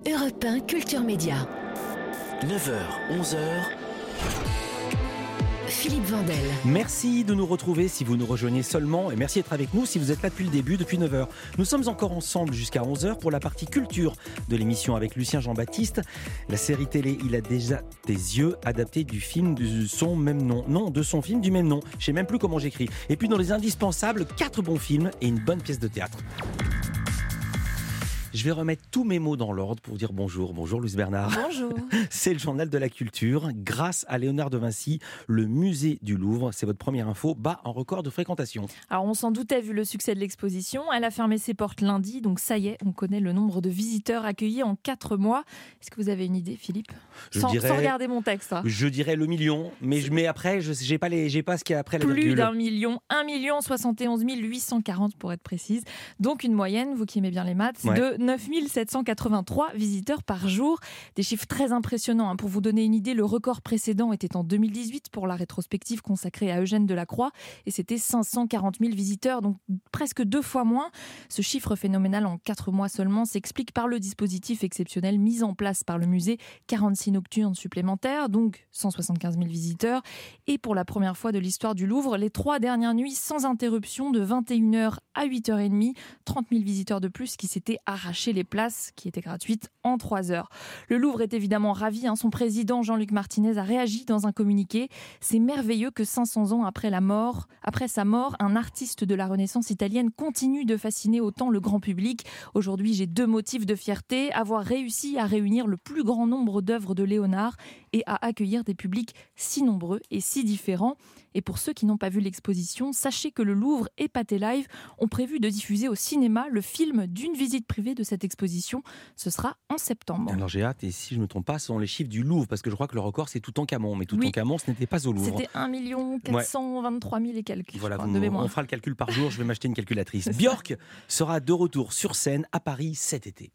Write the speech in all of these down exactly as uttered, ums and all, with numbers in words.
Europe un Culture Média. neuf heures, onze heures. Philippe Vandel. Merci de nous retrouver si vous nous rejoignez seulement et merci d'être avec nous si vous êtes là depuis le début, depuis neuf heures. Nous sommes encore ensemble jusqu'à onze heures pour la partie culture de l'émission avec Lucien Jean-Baptiste. La série télé Il a déjà tes yeux, adaptée du film de son même nom. Non, de son film du même nom. Je sais même plus comment j'écris. Et puis dans les indispensables, quatre bons films et une bonne pièce de théâtre. Je vais remettre tous mes mots dans l'ordre pour dire bonjour. Bonjour Luce Bernard. Bonjour. C'est le journal de la culture. Grâce à Léonard de Vinci, le musée du Louvre, c'est votre première info, bat un record de fréquentation. Alors on s'en doutait vu le succès de l'exposition. Elle a fermé ses portes lundi, donc ça y est, on connaît le nombre de visiteurs accueillis en quatre mois. Est-ce que vous avez une idée, Philippe ? je sans, dirais, sans regarder mon texte. Hein. Je dirais le million, mais, je, mais après, je n'ai pas, pas ce qu'il y a après la Plus virgule. d'un million, un million soixante et onze mille huit cent quarante pour être précise. Donc une moyenne, vous qui aimez bien les maths, ouais. de neuf mille sept cent quatre-vingt-trois visiteurs par jour. Des chiffres très impressionnants. Hein. Pour vous donner une idée, le record précédent était en deux mille dix-huit pour la rétrospective consacrée à Eugène Delacroix et c'était cinq cent quarante mille visiteurs, donc presque deux fois moins. Ce chiffre phénoménal en quatre mois seulement s'explique par le dispositif exceptionnel mis en place par le musée, quarante-six nocturnes supplémentaires, donc cent soixante-quinze mille visiteurs. Et pour la première fois de l'histoire du Louvre, les trois dernières nuits sans interruption de vingt et une heures à huit heures trente, trente mille visiteurs de plus qui s'étaient arrachés les places qui était gratuite en trois heures. Le Louvre est évidemment ravi. Hein. Son président Jean-Luc Martinez a réagi dans un communiqué. C'est merveilleux que cinq cents ans après la mort, après sa mort, un artiste de la Renaissance italienne continue de fasciner autant le grand public. Aujourd'hui, j'ai deux motifs de fierté. Avoir réussi à réunir le plus grand nombre d'œuvres de Léonard et à accueillir des publics si nombreux et si différents. Et pour ceux qui n'ont pas vu l'exposition, sachez que le Louvre et Pathé Live ont prévu de diffuser au cinéma le film d'une visite privée de cette exposition. Ce sera en septembre. Alors j'ai hâte, et si je ne me trompe pas, ce sont les chiffres du Louvre, parce que je crois que le record c'est Toutankhamon, mais Toutankhamon oui. ce n'était pas au Louvre. C'était un million quatre cent vingt-trois mille et quelques. Voilà, crois, vous, de mémoire. On fera le calcul par jour, je vais m'acheter une calculatrice. Björk sera de retour sur scène à Paris cet été.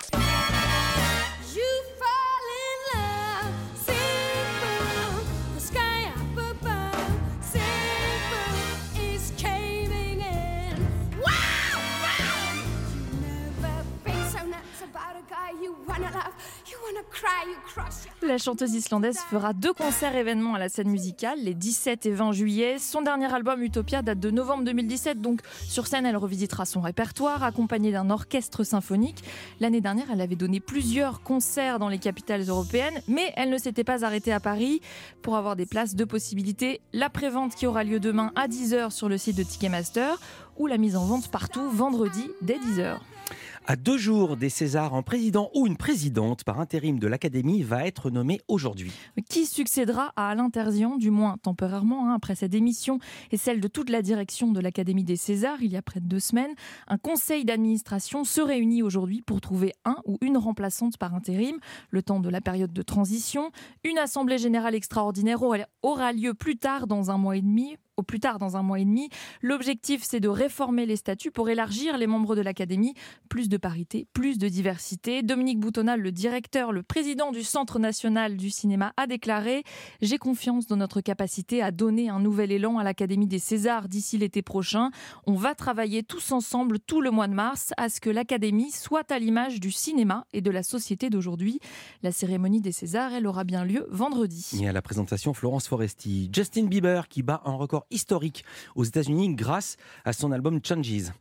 La chanteuse islandaise fera deux concerts événements à la scène musicale les dix-sept et vingt juillet. Son dernier album Utopia date de novembre deux mille dix-sept, donc sur scène elle revisitera son répertoire accompagnée d'un orchestre symphonique. L'année dernière elle avait donné plusieurs concerts dans les capitales européennes, mais elle ne s'était pas arrêtée à Paris. Pour avoir des places, deux possibilités: la prévente qui aura lieu demain à dix heures sur le site de Ticketmaster ou la mise en vente partout vendredi dès dix heures. À deux jours des Césars, un président ou une présidente par intérim de l'Académie va être nommé aujourd'hui. Qui succédera à Alain Terzian, du moins temporairement, hein, après sa démission et celle de toute la direction de l'Académie des Césars il y a près de deux semaines. Un conseil d'administration se réunit aujourd'hui pour trouver un ou une remplaçante par intérim, le temps de la période de transition. Une assemblée générale extraordinaire aura lieu plus tard dans un mois et demi. Au plus tard dans un mois et demi. L'objectif, c'est de réformer les statuts pour élargir les membres de l'Académie. Plus de parité, plus de diversité. Dominique Boutonal, le directeur, le président du Centre national du cinéma, a déclaré « J'ai confiance dans notre capacité à donner un nouvel élan à l'Académie des Césars d'ici l'été prochain. On va travailler tous ensemble tout le mois de mars à ce que l'Académie soit à l'image du cinéma et de la société d'aujourd'hui. » La cérémonie des Césars, elle aura bien lieu vendredi. Et à la présentation, Florence Foresti. Justin Bieber qui bat un record historique aux États-Unis grâce à son album Changes.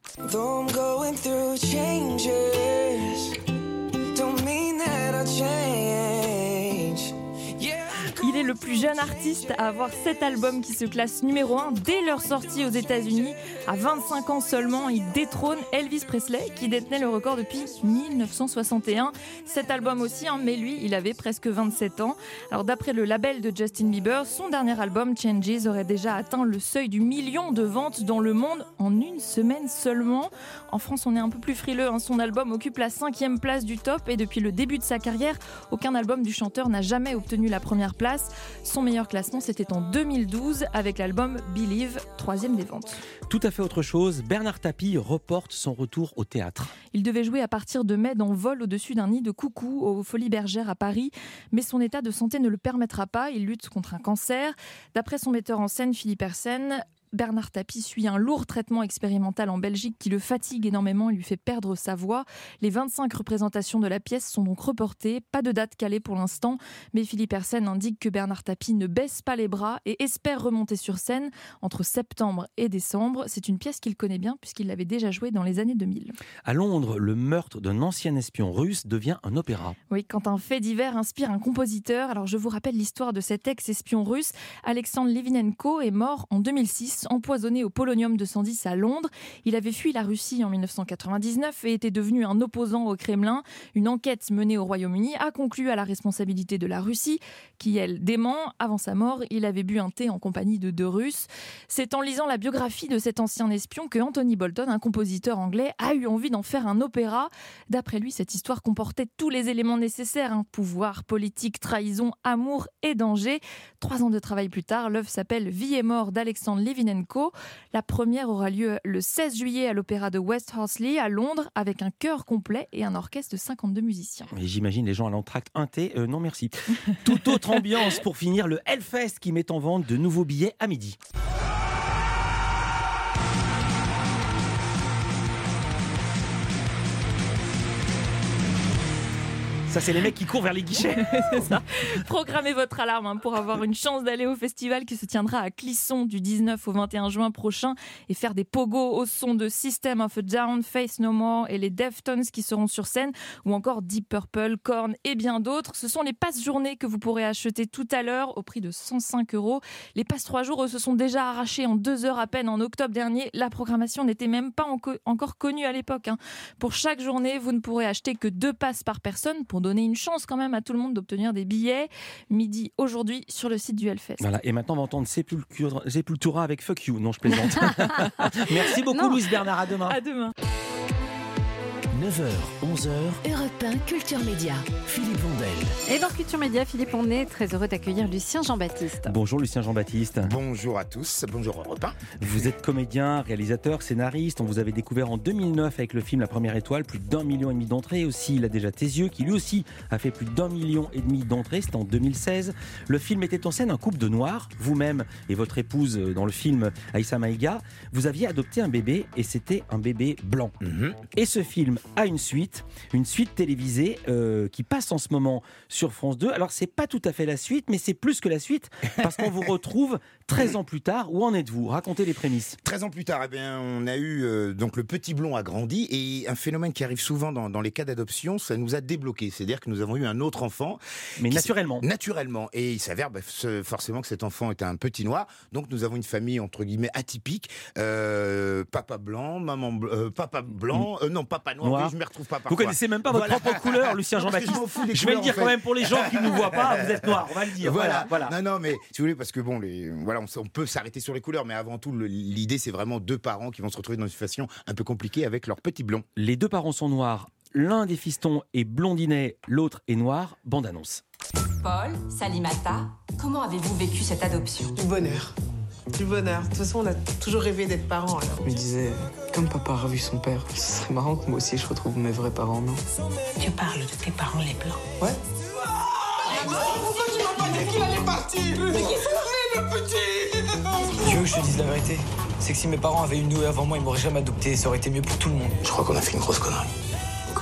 Il est le plus jeune artiste à avoir sept albums qui se classent numéro un dès leur sortie aux États-Unis. À vingt-cinq ans seulement, il détrône Elvis Presley qui détenait le record depuis mille neuf cent soixante et un. Cet album aussi, hein, mais lui, il avait presque vingt-sept ans. Alors d'après le label de Justin Bieber, son dernier album Changes aurait déjà atteint le seuil du million de ventes dans le monde en une semaine seulement. En France, on est un peu plus frileux. Hein. Son album occupe la cinquième place du top et depuis le début de sa carrière, aucun album du chanteur n'a jamais obtenu la première place. Son meilleur classement, c'était en deux mille douze avec l'album Believe, troisième des ventes. Tout à fait autre chose, Bernard Tapie reporte son retour au théâtre. Il devait jouer à partir de mai dans Vol au-dessus d'un nid de coucou aux Folies Bergères à Paris, mais son état de santé ne le permettra pas, il lutte contre un cancer. D'après son metteur en scène Philippe Hersen, Bernard Tapie suit un lourd traitement expérimental en Belgique qui le fatigue énormément et lui fait perdre sa voix. Les vingt-cinq représentations de la pièce sont donc reportées. Pas de date calée pour l'instant, mais Philippe Hersen indique que Bernard Tapie ne baisse pas les bras et espère remonter sur scène entre septembre et décembre. C'est une pièce qu'il connaît bien puisqu'il l'avait déjà jouée dans les années deux mille. À Londres, le meurtre d'un ancien espion russe devient un opéra. Oui, quand un fait divers inspire un compositeur. Alors je vous rappelle l'histoire de cet ex-espion russe. Alexandre Litvinenko est mort en deux mille six, empoisonné au polonium deux cent dix à Londres. Il avait fui la Russie en dix-neuf cent quatre-vingt-dix-neuf et était devenu un opposant au Kremlin. Une enquête menée au Royaume-Uni a conclu à la responsabilité de la Russie, qui elle dément. Avant sa mort, il avait bu un thé en compagnie de deux Russes. C'est en lisant la biographie de cet ancien espion que Anthony Bolton, un compositeur anglais, a eu envie d'en faire un opéra. D'après lui, cette histoire comportait tous les éléments nécessaires, hein. Pouvoir, politique, trahison, amour et danger. Trois ans de travail plus tard, l'œuvre s'appelle Vie et mort d'Alexandre Litvinenko. La première aura lieu le seize juillet à l'opéra de West Horsley à Londres avec un chœur complet et un orchestre de cinquante-deux musiciens. Et j'imagine les gens à l'entracte, un thé, euh, non merci. Toute autre ambiance pour finir, le Hellfest qui met en vente de nouveaux billets à midi. Ça, c'est les mecs qui courent vers les guichets. C'est ça. Programmez votre alarme hein, pour avoir une chance d'aller au festival qui se tiendra à Clisson du dix-neuf au vingt et un juin prochain et faire des pogos au son de System of a Down, Faith No More et les Deftones qui seront sur scène, ou encore Deep Purple, Korn et bien d'autres. Ce sont les passes journées que vous pourrez acheter tout à l'heure au prix de cent cinq euros. Les passes trois jours eux, se sont déjà arrachés en deux heures à peine en octobre dernier. La programmation n'était même pas enco- encore connue à l'époque. Hein. Pour chaque journée, vous ne pourrez acheter que deux passes par personne pour donner une chance quand même à tout le monde d'obtenir des billets. Midi aujourd'hui sur le site du Hellfest. Voilà, et maintenant on va entendre Sepultura, Sepultura avec Fuck You. Non, je plaisante. Merci beaucoup Non. Louise Bernard, à demain. À demain. neuf heures, onze heures, Europe un Culture Média. Philippe Vandel. Et dans Culture Média, Philippe, on est très heureux d'accueillir Lucien Jean-Baptiste. Bonjour Lucien Jean-Baptiste. Bonjour à tous, bonjour Europe un. Vous êtes comédien, réalisateur, scénariste. On vous avait découvert en deux mille neuf avec le film La Première Étoile, plus d'un million et demi d'entrées. Aussi, il a déjà tes yeux, qui lui aussi a fait plus d'un million et demi d'entrées. C'était en deux mille seize. Le film mettait en scène un couple de noirs. Vous-même et votre épouse dans le film Aïssa Maïga, vous aviez adopté un bébé et c'était un bébé blanc. Mm-hmm. Et ce film a une suite, une suite télévisée euh, qui passe en ce moment sur France deux. Alors c'est pas tout à fait la suite, mais c'est plus que la suite parce qu'on vous retrouve treize ans plus tard. Où en êtes-vous ? Racontez les prémices. treize ans plus tard, eh bien, on a eu euh, donc le petit blond a grandi et un phénomène qui arrive souvent dans, dans les cas d'adoption, ça nous a débloqué. C'est-à-dire que nous avons eu un autre enfant. Mais naturellement. Naturellement. Et il s'avère bah, ce, forcément que cet enfant était un petit noir. Donc nous avons une famille entre guillemets atypique. Euh, papa blanc, maman bl- euh, papa blanc, euh, non papa noir. Noir. Oui, je me retrouve pas Vous parfois. connaissez même pas votre Voilà. propre couleur, Lucien Non, parce que Jean-Baptiste. je m'en fous des Je vais le couleurs, dire en quand fait. même pour les gens qui ne nous voient pas, vous êtes noir, on va le dire. Voilà, Voilà, voilà. Non, non, mais si vous voulez, parce que bon, les, voilà, on, s- on peut s'arrêter sur les couleurs, mais avant tout, le- l'idée, c'est vraiment deux parents qui vont se retrouver dans une situation un peu compliquée avec leur petit blond. Les deux parents sont noirs. L'un des fistons est blondinet, l'autre est noir. Bande annonce. Paul, Salimata, comment avez-vous vécu cette adoption? Du bonheur. Du bonheur. De toute façon, on a toujours rêvé d'être parents. Alors. Je me disais, comme papa a revu son père, ce serait marrant que moi aussi je retrouve mes vrais parents, non? Tu parles de tes parents les blancs. Ouais. Pourquoi tu m'as pas dit qu'il allait partir? Mais qu'il ferait, le petit? Tu veux que je te dise la vérité? C'est que si mes parents avaient eu Noé avant moi, ils m'auraient jamais adopté, ça aurait été mieux pour tout le monde. Je crois qu'on a fait une grosse connerie. Quoi?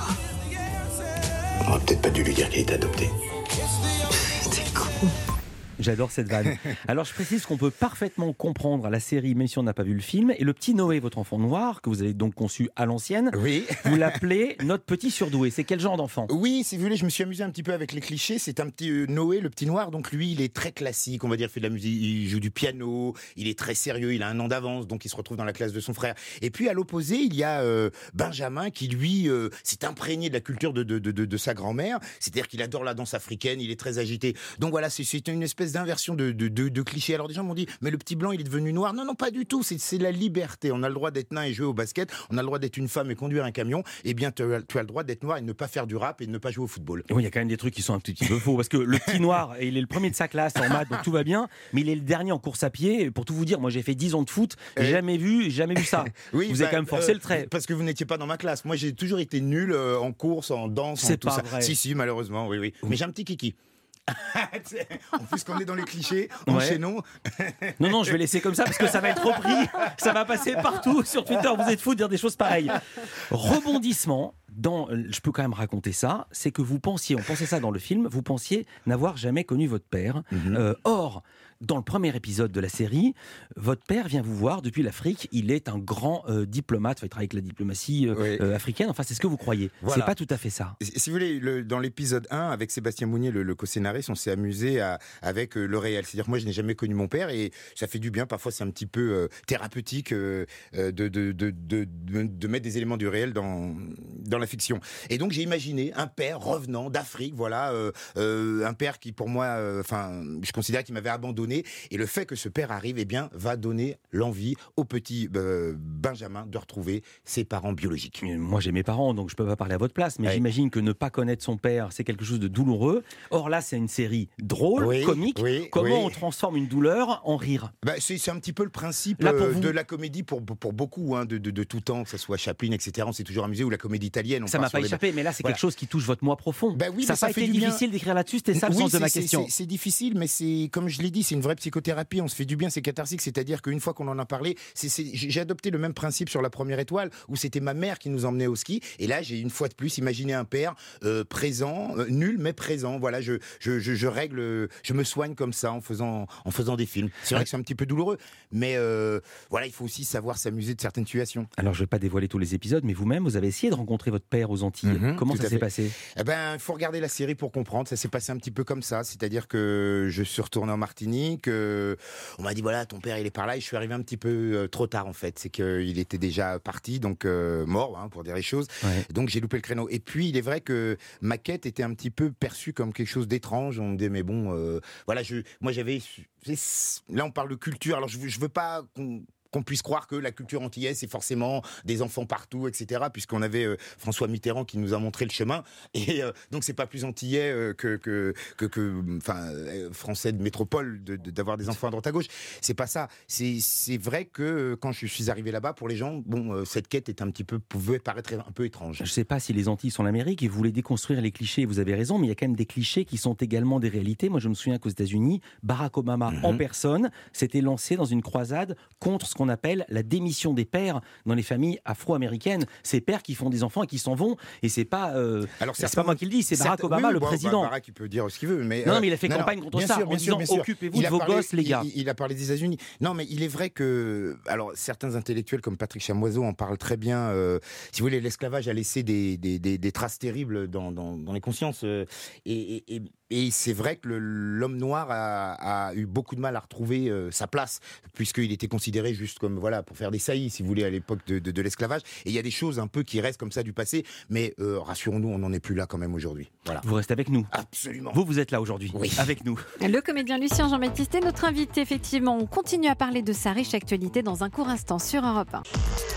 On aurait peut-être pas dû lui dire qu'il était adopté. C'était con. J'adore cette vanne. Alors je précise qu'on peut parfaitement comprendre la série, même si on n'a pas vu le film. Et le petit Noé, votre enfant noir, que vous avez donc conçu à l'ancienne, Oui. vous l'appelez notre petit surdoué. C'est quel genre d'enfant ? Oui, si vous voulez, je me suis amusé un petit peu avec les clichés. C'est un petit euh, Noé, le petit noir. Donc lui, il est très classique, on va dire, il fait de la musique, il joue du piano, il est très sérieux, il a un an d'avance, donc il se retrouve dans la classe de son frère. Et puis à l'opposé, il y a euh, Benjamin qui lui euh, s'est imprégné de la culture de, de, de, de, de sa grand-mère. C'est-à-dire qu'il adore la danse africaine, il est très agité. Donc voilà, c'est, c'est une espèce d'inversion de, de, de, de clichés. Alors des gens m'ont dit, mais le petit blanc, il est devenu noir. Non, non, pas du tout. C'est, c'est la liberté. On a le droit d'être nain et jouer au basket. On a le droit d'être une femme et conduire un camion. Eh bien, tu as, tu as le droit d'être noir et ne pas faire du rap et ne pas jouer au football. Oui, il y a quand même des trucs qui sont un petit peu faux. Parce que le petit noir, il est le premier de sa classe en maths, donc tout va bien. Mais il est le dernier en course à pied. Et pour tout vous dire, moi j'ai fait dix ans de foot. J'ai Euh, jamais vu, jamais vu ça. Oui, vous bah, avez quand même forcé euh, le trait. Parce que vous n'étiez pas dans ma classe. Moi, j'ai toujours été nul euh, en course, en danse, en C'est tout pas ça. vrai. Si, si, malheureusement, oui, oui. Mais j'ai un petit kiki. En plus qu'on est dans les clichés, Ouais. enchaînons. Non, non, je vais laisser comme ça parce que ça va être repris. Ça va passer partout sur Twitter. Vous êtes fous de dire des choses pareilles. Rebondissement. Dans, je peux quand même raconter ça. C'est que vous pensiez, on pensait ça dans le film, vous pensiez n'avoir jamais connu votre père. Mhm. Euh, or, dans le premier épisode de la série, votre père vient vous voir depuis l'Afrique. Il est un grand euh, diplomate. Enfin, il travaille avec la diplomatie euh, Oui. euh, africaine. Enfin, c'est ce que vous croyez. Voilà. C'est pas tout à fait ça. Si si vous voulez, le- dans l'épisode un, avec Sébastien Mounier, le, le co-scénariste, on s'est amusé à- avec euh, le réel. C'est-à-dire que moi, je n'ai jamais connu mon père et ça fait du bien. Parfois, c'est un petit peu euh, thérapeutique euh, euh, de, de, de, de, de- de mettre des éléments du réel dans, dans la fiction. Et donc, j'ai imaginé un père revenant d'Afrique, voilà, euh, euh, un père qui, pour moi, enfin, euh, je considère qu'il m'avait abandonné. Et le fait que ce père arrive, eh bien, va donner l'envie au petit euh, Benjamin de retrouver ses parents biologiques. Moi, j'ai mes parents, donc je peux pas parler à votre place, mais Ouais. j'imagine que ne pas connaître son père, c'est quelque chose de douloureux. Or là, c'est une série drôle, Oui, comique. oui, Comment oui. on transforme une douleur en rire? Bah, c'est, c'est un petit peu le principe Là, pour euh, vous- de la comédie pour, pour beaucoup, hein, de, de, de tout temps, que ce soit Chaplin, et cetera. On s'est toujours amusé, ou la comédie italienne. On Ça part m'a sur pas les- échappé, mais là, c'est Voilà. quelque chose qui touche votre moi profond. Bah oui, ça mais n'a ça pas fait été du bien. difficile d'écrire là-dessus, c'était ça le Oui, sens de c'est- ma c'est- question. C'est, c'est difficile, mais c'est, comme je l'ai dit, c'est une vraie psychothérapie. On se fait du bien, c'est catharsique. C'est-à-dire qu'une fois qu'on en a parlé, c'est, c'est- j'ai adopté le même principe sur La Première Étoile, où c'était ma mère qui nous emmenait au ski. Et là, j'ai une fois de plus imaginé un père euh, présent, euh, nul mais présent. Voilà, je, je, je, je règle, euh, je me soigne comme ça en faisant, en faisant des films. C'est vrai que c'est un petit peu douloureux, mais euh, voilà, il faut aussi savoir s'amuser de certaines situations. Alors, je ne vais pas dévoiler tous les épisodes, mais vous-même, vous avez essayé de rencontrer votre père aux Antilles. Mhm, Comment tout ça à s'est fait. passé? Eh ben, il faut regarder la série pour comprendre. Ça s'est passé un petit peu comme ça. C'est-à-dire que je suis retourné en Martinique. euh, on m'a dit, voilà, ton père, il est par là. Et je suis arrivé un petit peu euh, trop tard, en fait. C'est qu'il était déjà parti, donc euh, mort, hein, pour dire les choses. Ouais. Donc, j'ai loupé le créneau. Et puis, il est vrai que ma quête était un petit peu perçue comme quelque chose d'étrange. On me disait, mais bon, euh, voilà, je, moi, j'avais... Là, on parle de culture. Alors, je ne veux pas qu'on... qu'on puisse croire que la culture antillaise, c'est forcément des enfants partout, et cetera, puisqu'on avait euh, François Mitterrand qui nous a montré le chemin. Et euh, donc, c'est pas plus antillais euh, que, que, que, que enfin, euh, français de métropole de, de, d'avoir des enfants à droite à gauche. C'est pas ça. C'est, c'est vrai que euh, quand je suis arrivé là-bas, pour les gens, bon, euh, cette quête est un petit peu, pouvait paraître un peu étrange. Je ne sais pas si les Antilles sont l'Amérique et vous voulez déconstruire les clichés, vous avez raison, mais il y a quand même des clichés qui sont également des réalités. Moi, je me souviens qu'aux États-Unis, Barack Obama Mhm. en personne s'était lancé dans une croisade contre ce qu'on appelle la démission des pères dans les familles afro-américaines. Ces pères qui font des enfants et qui s'en vont, et c'est pas, euh, Alors, c'est pas moi qui le dis, c'est Barack certains- Obama, oui, le bon, président. bah, Barack, il peut dire ce qu'il veut, mais Non, euh, non, mais il a fait non, campagne non, contre bien ça, sûr, en bien sûr, disant, bien sûr. occupez-vous Il de a vos parlé- gosses, les il- gars. Il, il a parlé des États-Unis. Non, mais il est vrai que, alors, certains intellectuels comme Patrick Chamoiseau en parlent très bien. euh, si vous voulez, l'esclavage a laissé des, des, des, des traces terribles dans, dans, dans les consciences. euh, et, et, et, et c'est vrai que le- l'homme noir a, a eu beaucoup de mal à retrouver euh, sa place, puisqu'il était considéré juste comme, voilà, pour faire des saillies, si vous voulez, à l'époque de, de, de l'esclavage. Et il y a des choses un peu qui restent comme ça du passé, mais euh, rassurons-nous, on n'en est plus là quand même aujourd'hui. Voilà. Vous restez avec nous. Absolument. Vous, vous êtes là aujourd'hui, Oui. avec nous. Le comédien Lucien Jean-Baptiste est notre invité, effectivement. On continue à parler de sa riche actualité dans un court instant sur Europe un.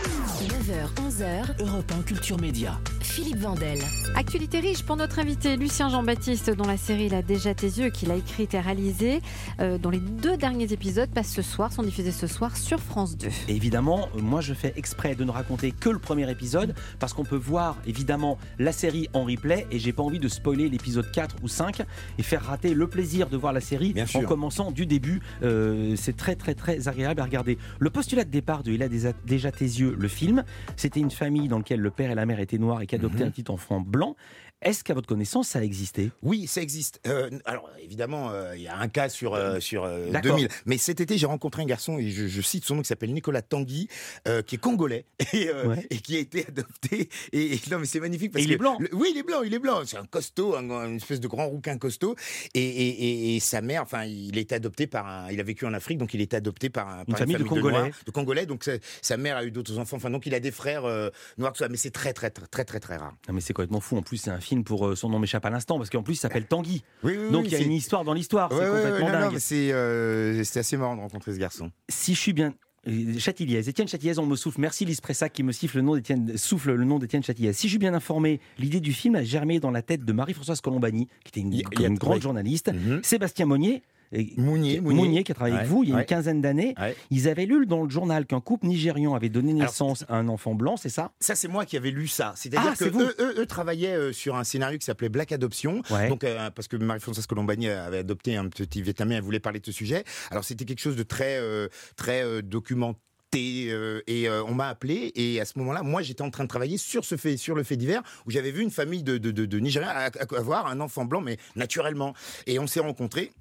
neuf heures, onze heures, Europe un Culture Média. Philippe Vandel. Actualité riche pour notre invité Lucien Jean-Baptiste, dont la série Il a déjà tes yeux, qu'il a écrite et réalisée, euh, dont les deux derniers épisodes passent ce soir, sont diffusés ce soir sur France deux. Et évidemment, moi je fais exprès de ne raconter que le premier épisode parce qu'on peut voir évidemment la série en replay et j'ai pas envie de spoiler l'épisode quatre ou cinq et faire rater le plaisir de voir la série Bien en sûr. commençant du début. Euh, c'est très très très agréable à regarder. Le postulat de départ de Il a déjà- déjà tes yeux, le film, c'était une famille dans laquelle le père et la mère étaient noirs et qui adoptaient Mhm. un petit enfant blanc. Est-ce qu'à votre connaissance ça a existé? Oui, ça existe. Euh, alors, évidemment, euh, il y a un cas sur, euh, sur euh, D'accord. deux mille. Mais cet été, j'ai rencontré un garçon, et je, je cite son nom, qui s'appelle Nicolas Tanguy, euh, qui est congolais, et, euh, Ouais. et qui a été adopté. Et, et non, mais c'est magnifique. Parce Et il que est blanc. le- Oui, il est blanc, il est blanc. C'est un costaud, un, une espèce de grand rouquin costaud. Et, et, et, et sa mère, enfin, il a été adopté par un... Il a vécu en Afrique, donc il a été adopté par, un, par famille de Noirs, Congolais. de Congolais. Donc sa, sa mère a eu d'autres enfants. Enfin, donc il a des frères euh, noirs, tout ça. Mais c'est très, très, très, très, très, très rare. Non mais c'est complètement fou. En plus c'est un film pour euh, son nom m'échappe à l'instant parce qu'en plus il s'appelle Tanguy. Oui, oui, Donc oui, il y a c'est- une histoire dans l'histoire. Ouais, c'est ouais, ouais, complètement non, non, dingue. mais c'est euh, c'est assez marrant de rencontrer ce garçon. Si je suis bien. euh, Châtilliez, Étienne Châtilliez, on me souffle. Merci Lise Pressac qui me siffle le nom d'Étienne, souffle le nom d'Étienne Châtilliez. Si je suis bien informé, l'idée du film a germé dans la tête de Marie-Françoise Colombani, qui était une, Il y a- il y a- une grande ouais. journaliste. Mhm. Sébastien Monnier, et, Mounier, Mounier, Mounier qui a travaillé ouais, avec vous il y a ouais. une quinzaine d'années. Ouais. Ils avaient lu dans le journal qu'un couple nigérian avait donné naissance Alors, à un enfant blanc, c'est ça? Ça, c'est moi qui avais lu ça. C'est-à-dire ah, que c'est eux, eux, eux travaillaient euh, sur un scénario qui s'appelait Black Adoption. Ouais. Donc, euh, parce que Marie-Françoise Colombani avait adopté un petit Vietnamien, elle voulait parler de ce sujet. Alors, c'était quelque chose de très, euh, très euh, documenté. Euh, et euh, on m'a appelé et à ce moment-là, moi j'étais en train de travailler sur ce fait, sur le fait divers où j'avais vu une famille de, de, de, de Nigériens avoir un enfant blanc, mais naturellement. Et on s'est rencontrés.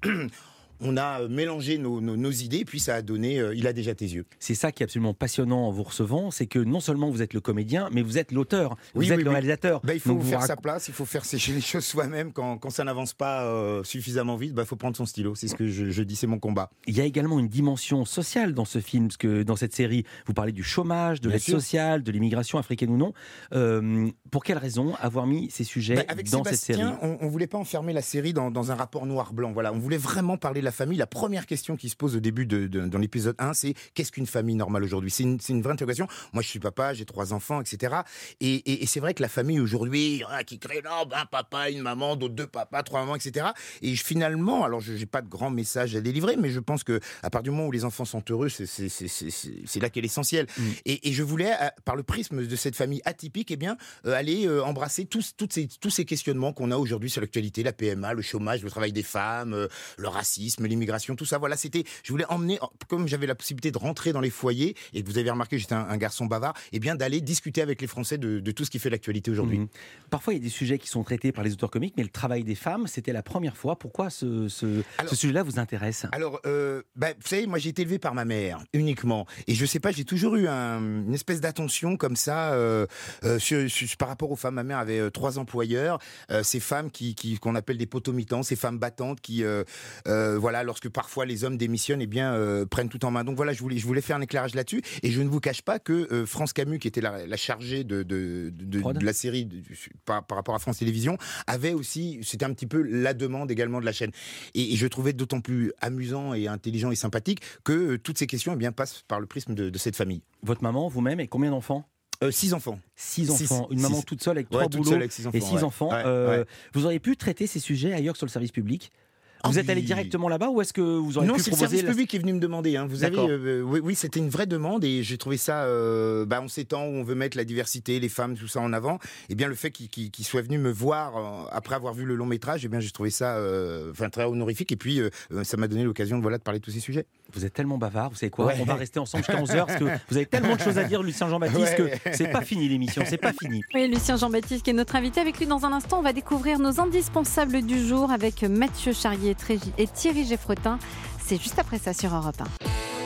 On a mélangé nos, nos, nos idées, puis ça a donné euh, Il a déjà tes yeux. C'est ça qui est absolument passionnant en vous recevant, c'est que non seulement vous êtes le comédien, mais vous êtes l'auteur, vous oui, êtes oui, le oui. réalisateur. Bah, il faut Donc faire rac... sa place, il faut faire sécher les choses soi-même. Quand, quand ça n'avance pas euh, suffisamment vite, il bah, faut prendre son stylo. C'est ce que je, je dis, c'est mon combat. Il y a également une dimension sociale dans ce film, parce que dans cette série, vous parlez du chômage, de Bien l'aide sûr. sociale, de l'immigration africaine ou non. Euh, pour quelle raison avoir mis ces sujets bah, avec dans Sébastien, cette série? On ne voulait pas enfermer la série dans, dans un rapport noir-blanc. Voilà, on voulait vraiment parler de la famille. La première question qui se pose au début de, de, dans l'épisode un, c'est qu'est-ce qu'une famille normale aujourd'hui? C'est une, c'est une vraie interrogation. Moi, je suis papa, j'ai trois enfants, et cetera. Et, et, et c'est vrai que la famille aujourd'hui, il y en a qui créent non, un papa, une maman, d'autres deux papas, trois mamans, et cetera. Et je, finalement, alors je n'ai pas de grand message à délivrer, mais je pense que à partir du moment où les enfants sont heureux, c'est, c'est, c'est, c'est, c'est là qu'est l'essentiel. Mmh. Et, et je voulais, par le prisme de cette famille atypique, eh bien, euh, aller euh, embrasser tous, toutes ces, tous ces questionnements qu'on a aujourd'hui sur l'actualité, la P M A, le chômage, le travail des femmes, euh, le racisme, l'immigration, tout ça. Voilà, c'était. Je voulais emmener, comme j'avais la possibilité de rentrer dans les foyers, et que vous avez remarqué, j'étais un, un garçon bavard, et eh bien d'aller discuter avec les Français de, de tout ce qui fait l'actualité aujourd'hui. Mmh. Parfois, il y a des sujets qui sont traités par les auteurs comiques, mais le travail des femmes, c'était la première fois. Pourquoi ce, ce, alors, ce sujet-là vous intéresse? Alors, euh, bah, vous savez, moi j'ai été élevé par ma mère, uniquement. Et je sais pas, j'ai toujours eu un, une espèce d'attention comme ça euh, euh, sur, sur, par rapport aux femmes. Ma mère avait euh, trois employeurs, euh, ces femmes qui, qui, qu'on appelle des potomitans, ces femmes battantes qui, euh, euh, voilà, lorsque parfois les hommes démissionnent, eh bien, euh, prennent tout en main. Donc voilà, je voulais, je voulais faire un éclairage là-dessus. Et je ne vous cache pas que euh, France Camus, qui était la, la chargée de, de, de, de, de la série de, par, par rapport à France Télévisions, avait aussi, c'était un petit peu la demande également de la chaîne. Et, et je trouvais d'autant plus amusant et intelligent et sympathique que euh, toutes ces questions eh bien, passent par le prisme de, de cette famille. Votre maman, vous-même, et combien d'enfants? Euh, six enfants. Six enfants. Une six, maman six. toute seule avec ouais, trois boulots avec six enfants, et six ouais. enfants. Ouais, euh, ouais. Vous auriez pu traiter ces sujets ailleurs que sur le service public? Vous ah êtes oui. allé directement là-bas ou est-ce que vous auriez non, pu proposer... Non, c'est proposer le service la... public qui est venu me demander. Hein. Vous avez, euh, oui, oui, c'était une vraie demande et j'ai trouvé ça, euh, bah, en ces temps où on veut mettre la diversité, les femmes, tout ça en avant, et bien le fait qu'ils, qu'ils, qu'ils soient venus me voir euh, après avoir vu le long métrage, et bien j'ai trouvé ça, euh, enfin très honorifique et puis euh, ça m'a donné l'occasion de voilà de parler de tous ces sujets. Vous êtes tellement bavard, vous savez quoi? Ouais. On va rester ensemble jusqu'à onze heures parce que vous avez tellement de choses à dire, Lucien Jean-Baptiste, ouais. que c'est pas fini l'émission, c'est pas fini. Oui, Lucien Jean-Baptiste qui est notre invité. Avec lui dans un instant, on va découvrir nos indispensables du jour avec Mathieu Charrier et Thierry Geffretin. C'est juste après ça sur Europe un.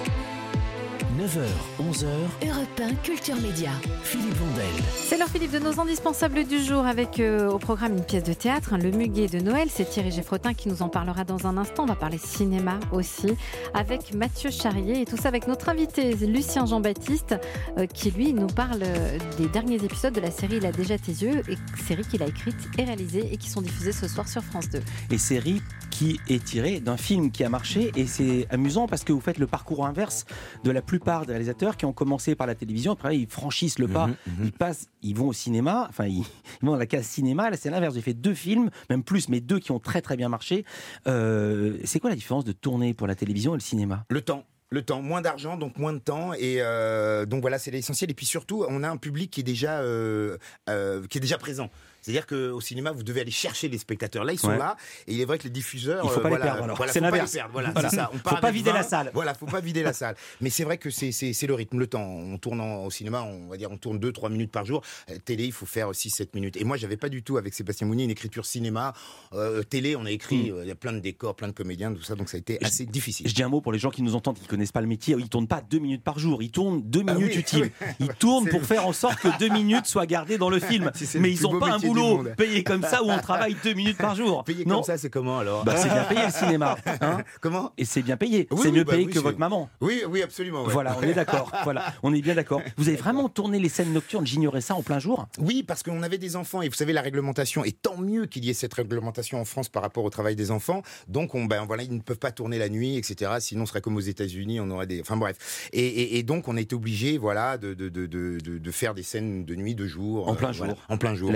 neuf heures, onze heures, Europe un Culture Média. Philippe Vandel. C'est l'heure, Philippe, de nos indispensables du jour avec euh, au programme une pièce de théâtre, hein, Le Muguet de Noël. C'est Thierry Geffretin qui nous en parlera dans un instant. On va parler cinéma aussi avec Mathieu Charrier et tout ça avec notre invité Lucien Jean-Baptiste euh, qui lui nous parle euh, des derniers épisodes de la série Il a déjà tes yeux, et série qu'il a écrite et réalisée et qui sont diffusés ce soir sur France deux. Et série qui est tirée d'un film qui a marché, et c'est amusant parce que vous faites le parcours inverse de la plupart des réalisateurs qui ont commencé par la télévision, après ils franchissent le pas, mmh, mmh. ils passent, ils vont au cinéma, enfin ils, ils vont dans la case cinéma. Là c'est l'inverse, j'ai fait deux films, même plus, mais deux qui ont très très bien marché. Euh, c'est quoi la différence de tourner pour la télévision et le cinéma? Le temps. Le temps, moins d'argent, donc moins de temps, et euh, donc voilà, c'est l'essentiel. Et puis surtout, on a un public qui est déjà, euh, euh, qui est déjà présent. C'est-à-dire qu'au cinéma, vous devez aller chercher les spectateurs. Là, ils sont ouais. là, et il est vrai que les diffuseurs, il faut pas euh, les voilà, perdre. Alors. Voilà, c'est faut l'inverse. Pas les perdre, voilà, voilà. c'est ça. On faut pas vider vingt, la salle. Voilà, faut pas vider la salle. Mais c'est vrai que c'est, c'est, c'est le rythme, le temps. On tourne en, au cinéma, on va dire, on tourne deux trois minutes par jour. Euh, télé, il faut faire six sept minutes. Et moi, j'avais pas du tout avec Sébastien Mounier une écriture cinéma. Euh, télé, on a écrit, il mm. euh, y a plein de décors, plein de comédiens, tout ça, donc ça a été je, assez difficile. Je dis un mot pour les gens qui nous entendent, qui connaissent pas le métier. Ils tournent pas deux minutes par jour. Ils tournent deux minutes ah oui, utiles. Oui. Ils tournent pour faire en sorte que deux minutes soient gardées dans le film. Si mais ils n'ont pas un boulot payé comme ça où on travaille deux minutes par jour. Payé non comme ça, c'est comment alors? Bah, c'est bien payé le cinéma. Hein comment? Et c'est bien payé. Oui, c'est oui, mieux bah, payé oui, que c'est... votre maman. Oui, oui, absolument. Ouais. Voilà, on est d'accord. Voilà, on est bien d'accord. Vous avez vraiment tourné les scènes nocturnes, j'ignorais ça, en plein jour? Oui, parce qu'on avait des enfants et vous savez la réglementation, et tant mieux qu'il y ait cette réglementation en France par rapport au travail des enfants. Donc on, ben voilà, ils ne peuvent pas tourner la nuit, et cetera. Sinon, on serait comme aux États-Unis, on aurait des, enfin bref. Et, et, et donc on a été obligé, voilà, de, de, de, de, de faire des scènes de nuit, de jour, en plein euh, jour, voilà, en plein jour, la nuit américaine.